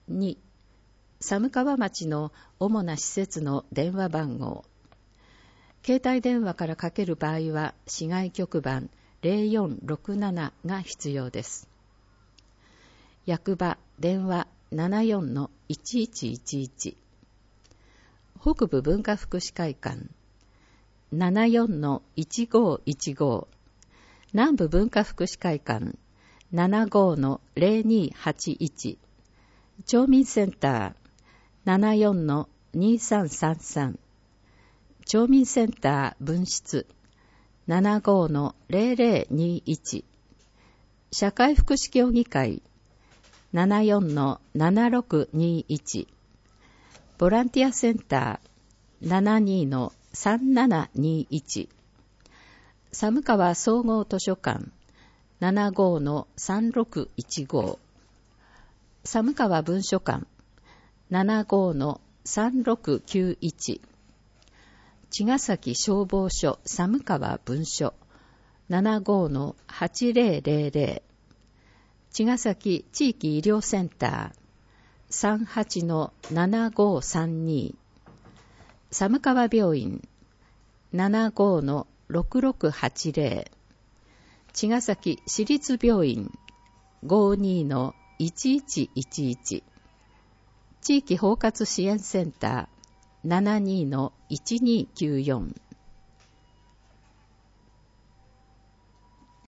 2、寒川町の主な施設の電話番号。携帯電話からかける場合は、市外局番0467が必要です。役場電話74-1111。北部文化福祉会館74-1515。南部文化福祉会館75-0281。町民センター 74-2333。町民センター分室 75-0021。社会福祉協議会 74-7621。ボランティアセンター 72-3721。寒川総合図書館 75-3615。寒川文書館 75-3691。茅ヶ崎消防署寒川分署 75-8000。茅ヶ崎地域医療センター 38-7532。寒川病院 75-6680。茅ヶ崎市立病院 52-1111。地域包括支援センター 72-1294。